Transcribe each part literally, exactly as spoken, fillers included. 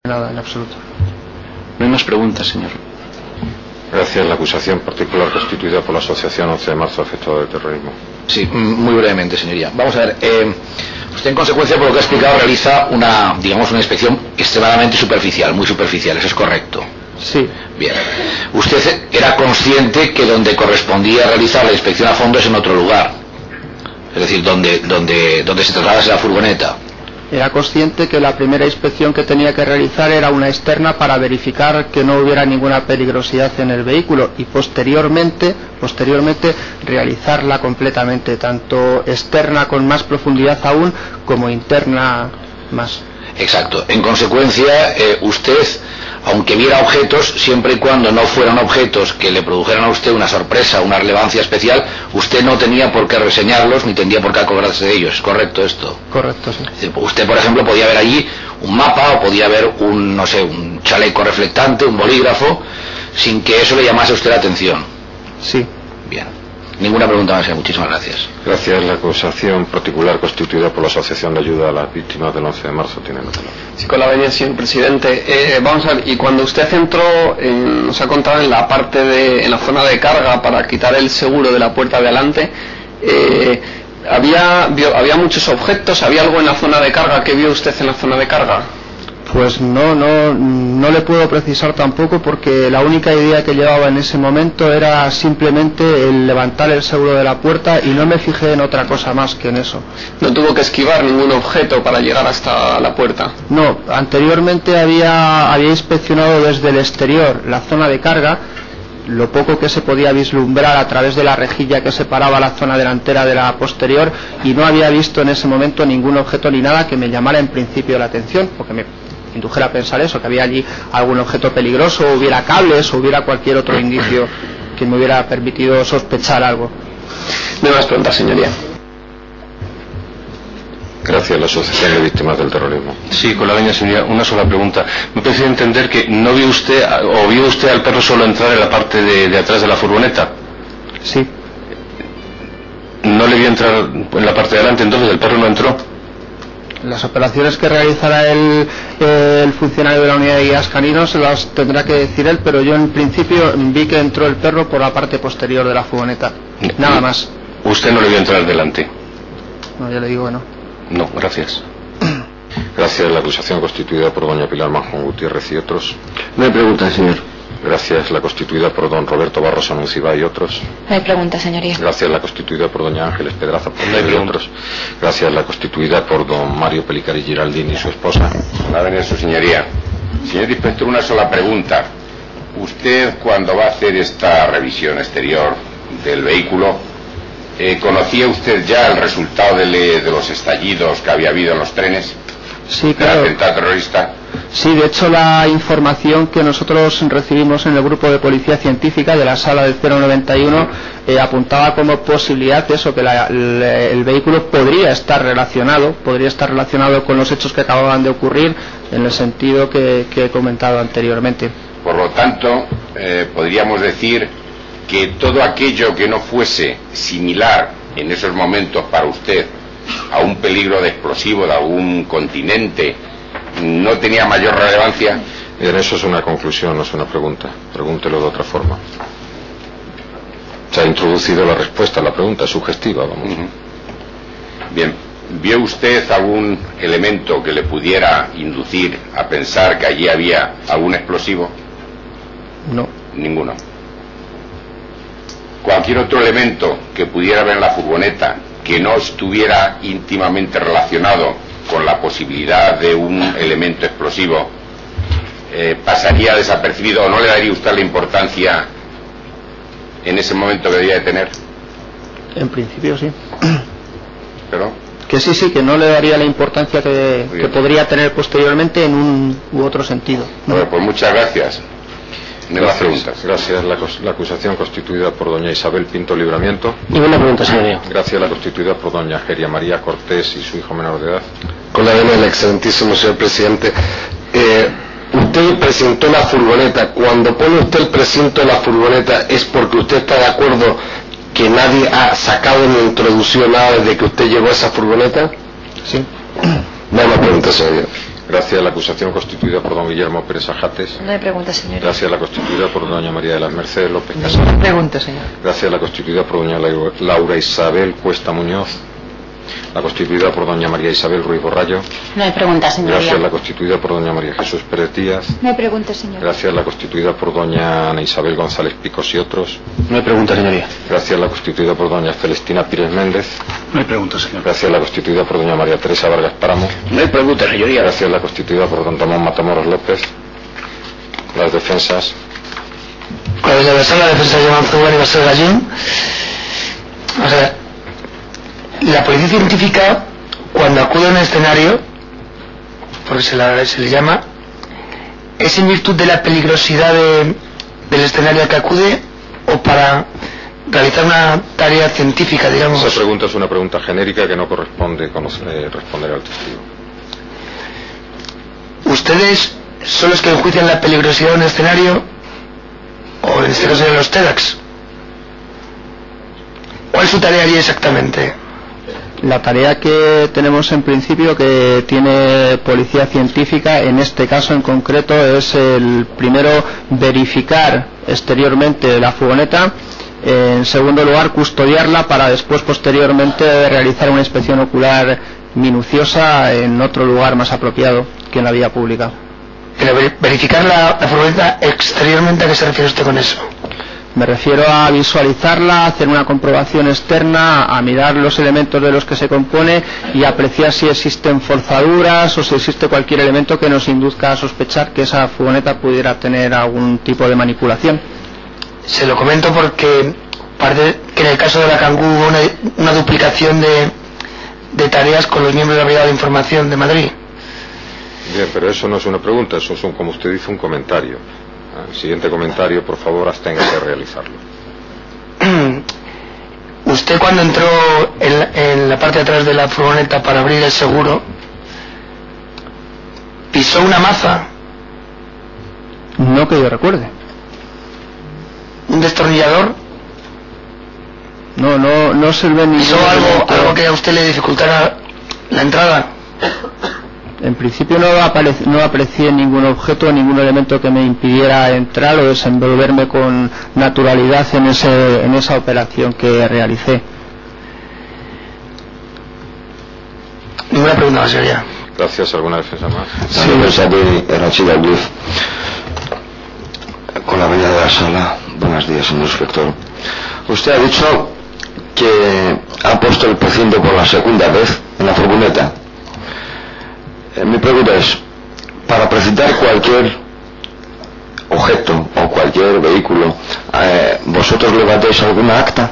Nada, en absoluto. No hay más preguntas, señor. Gracias. La acusación particular constituida por la Asociación once de marzo afectada de terrorismo. Sí, muy brevemente, señoría. Vamos a ver, eh, usted en consecuencia, por lo que ha explicado, realiza una, digamos, una inspección extremadamente superficial, muy superficial, ¿eso es correcto? Sí. Bien. Usted era consciente que donde correspondía realizar la inspección a fondo es en otro lugar, es decir, donde, donde, donde se trasladase la furgoneta. Era consciente que la primera inspección que tenía que realizar era una externa para verificar que no hubiera ninguna peligrosidad en el vehículo y posteriormente, posteriormente realizarla completamente, tanto externa con más profundidad aún como interna más. Exacto. En consecuencia, eh, usted, aunque viera objetos, siempre y cuando no fueran objetos que le produjeran a usted una sorpresa, una relevancia especial, usted no tenía por qué reseñarlos ni tendría por qué acordarse de ellos. ¿Es correcto esto? Correcto, sí. Usted, por ejemplo, podía ver allí un mapa o podía ver un, no sé, un chaleco reflectante, un bolígrafo, sin que eso le llamase a usted la atención. Sí. Bien. Ninguna pregunta más, muchísimas gracias. Gracias. La acusación particular constituida por la Asociación de Ayuda a las Víctimas del once de marzo tiene la palabra. Sí, con la venia, señor presidente. Eh, vamos a ver, y cuando usted entró, en, nos ha contado en la parte de, en la zona de carga para quitar el seguro de la puerta de adelante, eh, había, vio, había muchos objetos, ¿había algo en la zona de carga? ¿Qué vio usted en la zona de carga? Pues no, no, no le puedo precisar tampoco porque la única idea que llevaba en ese momento era simplemente el levantar el seguro de la puerta y no me fijé en otra cosa más que en eso. ¿No tuvo que esquivar ningún objeto para llegar hasta la puerta? No, anteriormente había, había inspeccionado desde el exterior la zona de carga, lo poco que se podía vislumbrar a través de la rejilla que separaba la zona delantera de la posterior y no había visto en ese momento ningún objeto ni nada que me llamara en principio la atención, porque me indujera a pensar eso, que había allí algún objeto peligroso, o hubiera cables, o hubiera cualquier otro indicio que me hubiera permitido sospechar algo. No hay más preguntas, señoría. Gracias. La Asociación de Víctimas del Terrorismo. Sí, con la venia, señoría, una sola pregunta. Me parece entender que no vio usted, o vio usted al perro solo entrar en la parte de, de atrás de la furgoneta. Sí. ¿No le vio entrar en la parte de adelante, entonces el perro no entró? Las operaciones que realizará el, el funcionario de la unidad de guías caninos las tendrá que decir él, pero yo en principio vi que entró el perro por la parte posterior de la furgoneta, nada más. ¿Usted no le vio entrar delante? No, ya le digo que no. No, gracias. Gracias. La acusación constituida por doña Pilar Manjón Gutiérrez y otros. No hay preguntas, señor. Gracias. La constituida por don Roberto Barros Anunciba y otros. No hay preguntas, señoría. Gracias. La constituida por doña Ángeles Pedraza no y otros. Gracias. La constituida por don Mario Pelicari Giraldini y su esposa. La venia, su señoría. Señor inspector, una sola pregunta. Usted, cuando va a hacer esta revisión exterior del vehículo, eh, ¿conocía usted ya el resultado de, le, de los estallidos que había habido en los trenes? Sí, claro. ¿Del atentado terrorista? Sí, de hecho la información que nosotros recibimos en el grupo de policía científica de la sala del cero noventa y uno eh, apuntaba como posibilidad eso, que la, el, el vehículo podría estar relacionado, podría estar relacionado con los hechos que acababan de ocurrir en el sentido que, que he comentado anteriormente. Por lo tanto, eh, podríamos decir que todo aquello que no fuese similar en esos momentos para usted a un peligro de explosivo de algún continente no tenía mayor relevancia. Bien, eso es una conclusión, no es una pregunta. Pregúntelo de otra forma. Se ha introducido la respuesta a la pregunta, es sugestiva, vamos. Uh-huh. Bien, ¿vio usted algún elemento que le pudiera inducir a pensar que allí había algún explosivo? No. Ninguno. Cualquier otro elemento que pudiera haber en la furgoneta que no estuviera íntimamente relacionado con la posibilidad de un elemento explosivo, eh, pasaría desapercibido o no le daría usted la importancia en ese momento que debía de tener. En principio sí. ¿Pero? Que sí, sí, que no le daría la importancia que, que podría tener posteriormente en un u otro sentido. Bueno, pues muchas gracias. Gracias. Gracias. La, la acusación constituida por doña Isabel Pinto Libramiento. Ninguna pregunta, señoría. Gracias. La constituida por doña Geria María Cortés y su hijo menor de edad. Con la venia del excelentísimo señor presidente. Eh, usted presentó la furgoneta. Cuando pone usted el precinto de la furgoneta, ¿es porque usted está de acuerdo que nadie ha sacado ni introducido nada desde que usted llegó a esa furgoneta? Sí. No hay más preguntas, señoría. Gracias a la acusación constituida por don Guillermo Pérez Ajates. No hay pregunta, señoría. Gracias a la constituida por doña María de las Mercedes López Casal. No hay pregunta, señor. Gracias a la constituida por doña Laura Isabel Cuesta Muñoz. La constituida por doña María Isabel Ruiz Borrallo. No hay pregunta, señoría. Gracias a la constituida por doña María Jesús Pérez Díaz. No hay pregunta, señor. Gracias a la constituida por doña Ana Isabel González Picos y otros. No hay pregunta, señoría. Gracias a la constituida por doña Celestina Pírez Méndez. No hay pregunta, señor. Gracias a la constituida por doña María Teresa Vargas Páramo. No hay pregunta, señoría. Gracias a la constituida por don Ramón Matamoros López. Las defensas. La delegación, la defensa de Manzúa y Basel Gallín. O sea, la policía científica, cuando acude a un escenario, porque se, la, se le llama, ¿es en virtud de la peligrosidad de, del escenario al que acude o para realizar una tarea científica, digamos? Esa pregunta es una pregunta genérica que no corresponde conocer, eh, responder al testigo. ¿Ustedes son los que enjuician la peligrosidad de un escenario o en este caso de los TEDx? ¿Cuál es su tarea allí exactamente? La tarea que tenemos en principio que tiene policía científica en este caso en concreto es el primero verificar exteriormente la furgoneta, en segundo lugar custodiarla para después posteriormente realizar una inspección ocular minuciosa en otro lugar más apropiado que en la vía pública. Pero verificar la, la furgoneta exteriormente, ¿a qué se refiere usted con eso? Me refiero a visualizarla, hacer una comprobación externa, a mirar los elementos de los que se compone y apreciar si existen forzaduras o si existe cualquier elemento que nos induzca a sospechar que esa furgoneta pudiera tener algún tipo de manipulación. Se lo comento porque parece que en el caso de la Kangoo hubo una, una duplicación de, de tareas con los miembros de la Brigada de Información de Madrid. Bien, pero eso no es una pregunta, eso es, un, como usted dice, un comentario. El siguiente comentario, por favor, absténgase a realizarlo. Usted cuando entró en la, en la parte de atrás de la furgoneta para abrir el seguro, ¿pisó una maza? No que yo recuerde. ¿Un destornillador? No, no, no se ve ningún... ¿Pisó algo, algo que a usted le dificultara la entrada? En principio no, aparec no aprecié ningún objeto, ningún elemento que me impidiera entrar o desenvolverme con naturalidad en, ese, en esa operación que realicé. Ninguna pregunta más, señoría. Gracias. ¿Alguna defensa más? Sí, con la venia de la sala. Buenos días, señor inspector. Usted ha dicho que ha puesto el precinto por la segunda vez en la furgoneta. Eh, mi pregunta es, para presentar cualquier objeto o cualquier vehículo, eh, ¿vosotros levantáis alguna acta?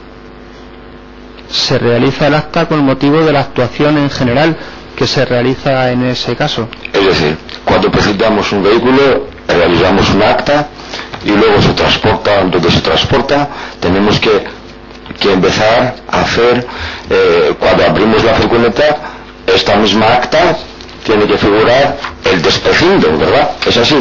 Se realiza el acta con motivo de la actuación en general que se realiza en ese caso. Es decir, cuando presentamos un vehículo, realizamos un acta y luego se transporta, donde se transporta, tenemos que, que empezar a hacer, eh, cuando abrimos la furgoneta, esta misma acta tiene que figurar el desprecinto, ¿verdad? ¿Es así?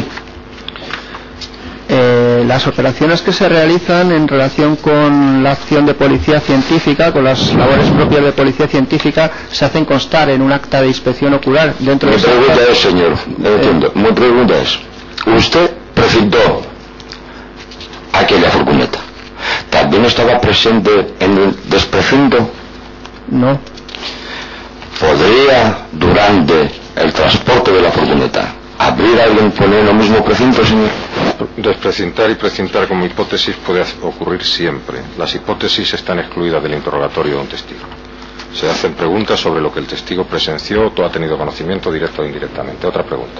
Eh, las operaciones que se realizan en relación con la acción de policía científica, con las labores propias de policía científica, se hacen constar en un acta de inspección ocular. Dentro Mi de pregunta acta... es, señor, no entiendo. Mi pregunta es, usted precintó aquella furgoneta. ¿También estaba presente en el desprecinto? No. ¿Podría, durante el transporte de la furgoneta, abrir a alguien poner el mismo precinto, señor? Desprecintar y precintar como hipótesis puede ocurrir siempre. Las hipótesis están excluidas del interrogatorio de un testigo. Se hacen preguntas sobre lo que el testigo presenció o ha tenido conocimiento directo o indirectamente. Otra pregunta.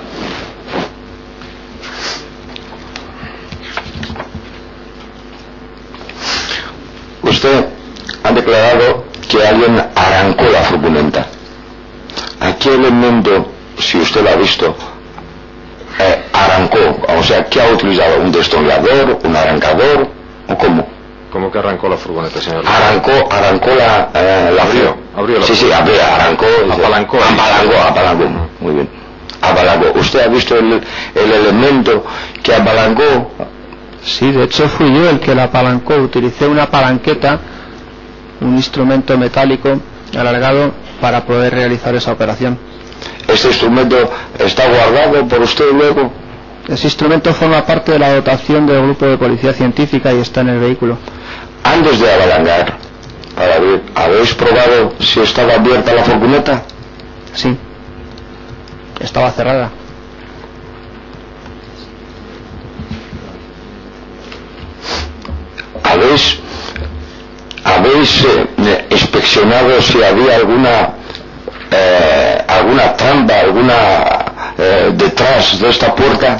Usted ha declarado que alguien arrancó la furgoneta. ¿A qué elemento, si usted lo ha visto, eh, arrancó? O sea, ¿qué ha utilizado? ¿Un destornillador? ¿Un arrancador? ¿O cómo? ¿Cómo que arrancó la furgoneta, señor? Arrancó, arrancó la... Eh, la abrió, abrió la Sí, sí, abrió, arrancó... Apalancó. Apalancó, apalancó. Uh-huh. Muy bien. Apalancó. ¿Usted ha visto el, el elemento que apalancó? Sí, de hecho fui yo el que la apalancó. Utilicé una palanqueta, un instrumento metálico alargado para poder realizar esa operación. ¿Este instrumento está guardado por usted luego? Ese instrumento forma parte de la dotación del grupo de policía científica y está en el vehículo. Antes de avalangar, para ver, ¿habéis probado si estaba abierta la furgoneta? Sí. Estaba cerrada. ¿Habéis, habéis eh, inspeccionado si había alguna eh, alguna trampa, alguna eh, detrás de esta puerta?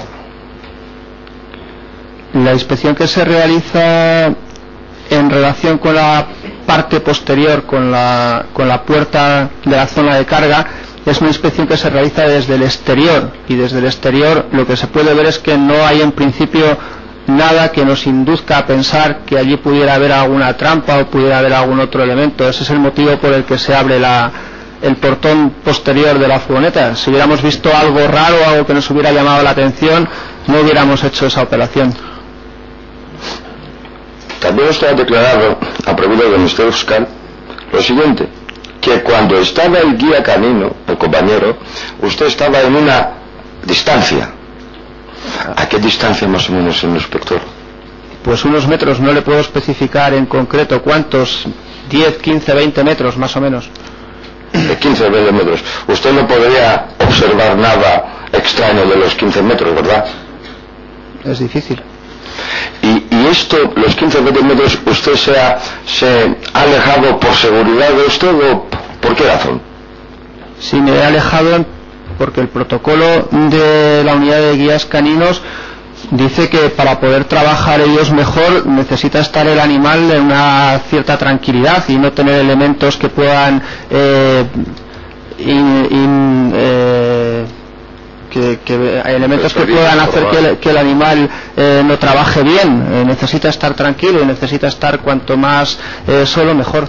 La inspección que se realiza en relación con la parte posterior, con la, con la puerta de la zona de carga, es una inspección que se realiza desde el exterior, y desde el exterior lo que se puede ver es que no hay en principio nada que nos induzca a pensar que allí pudiera haber alguna trampa o pudiera haber algún otro elemento. Ese es el motivo por el que se abre la, el portón posterior de la furgoneta. Si hubiéramos visto algo raro, algo que nos hubiera llamado la atención, no hubiéramos hecho esa operación. También usted ha declarado, a pregunta de mister Euskal, lo siguiente, que cuando estaba el guía canino, el compañero, usted estaba en una distancia. ¿A qué distancia más o menos, señor inspector? Pues unos metros, no le puedo especificar en concreto cuántos, diez, quince, veinte metros más o menos. De quince, veinte metros. Usted no podría observar nada extraño de los quince metros, ¿verdad? Es difícil. Y, y esto, los quince, veinte metros, ¿usted se ha, se ha alejado por seguridad de usted o por qué razón? Sí, me he alejado porque el protocolo de la unidad de guías caninos dice que para poder trabajar ellos mejor necesita estar el animal en una cierta tranquilidad y no tener elementos que puedan eh, in, in, eh, que, que hay elementos que puedan hacer que el, que el animal eh, no trabaje bien. Eh, necesita estar tranquilo y necesita estar cuanto más eh, solo mejor.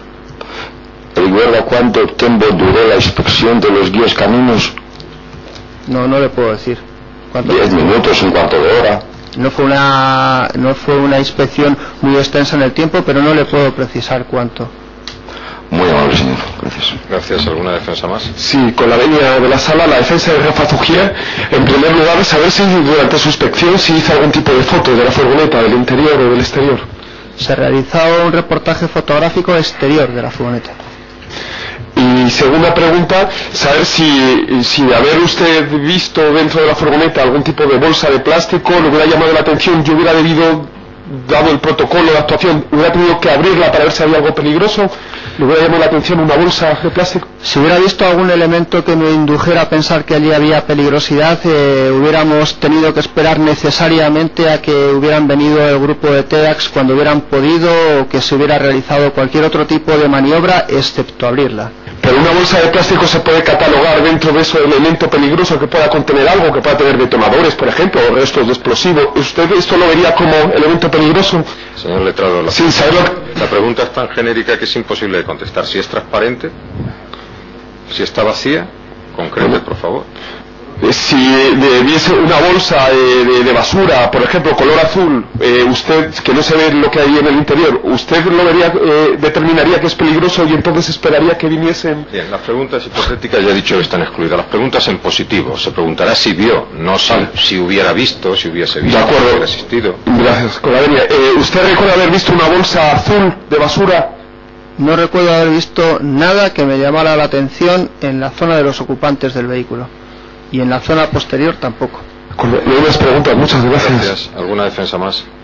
¿Recuerda cuánto tiempo duró la inspección de los guías caninos? No, no le puedo decir. ¿Diez minutos, un cuarto de hora? No fue una, no fue una inspección muy extensa en el tiempo, pero no le puedo precisar cuánto. Muy amable, señor. Gracias. Gracias. ¿Alguna defensa más? Sí, con la venia de la sala, la defensa de Rafa Zugier, en primer lugar, saber si durante su inspección se hizo algún tipo de foto de la furgoneta, del interior o del exterior. Se realizó un reportaje fotográfico exterior de la furgoneta. Y segunda pregunta, saber si, si de haber usted visto dentro de la furgoneta algún tipo de bolsa de plástico le hubiera llamado la atención, yo hubiera debido, dado el protocolo de actuación, hubiera tenido que abrirla para ver si había algo peligroso, le hubiera llamado la atención una bolsa de plástico. Si hubiera visto algún elemento que me indujera a pensar que allí había peligrosidad, eh, hubiéramos tenido que esperar necesariamente a que hubieran venido el grupo de TEAX cuando hubieran podido, o que se hubiera realizado cualquier otro tipo de maniobra excepto abrirla. Pero una bolsa de plástico se puede catalogar dentro de ese elemento peligroso que pueda contener algo, que pueda tener detonadores, por ejemplo, o restos de explosivo. ¿Usted esto lo vería como elemento peligroso? Señor letrado, la, Sin saberlo... la pregunta es tan genérica que es imposible de contestar. Si es transparente, si está vacía, concrete, por favor. Si eh, viese una bolsa eh, de, de basura, por ejemplo, color azul, eh, usted, que no se ve lo que hay en el interior, ¿usted lo vería, eh, determinaría que es peligroso y entonces esperaría que viniesen? Bien, las preguntas hipotéticas ya he dicho que están excluidas. Las preguntas en positivo, se preguntará si vio, no si, si hubiera visto, si hubiese visto, de acuerdo. Si hubiera asistido. Gracias, con la venia. Eh, ¿Usted recuerda haber visto una bolsa azul de basura? No recuerdo haber visto nada que me llamara la atención en la zona de los ocupantes del vehículo. Y en la zona posterior tampoco. Con unas preguntas, muchas gracias. Gracias. ¿Alguna defensa más?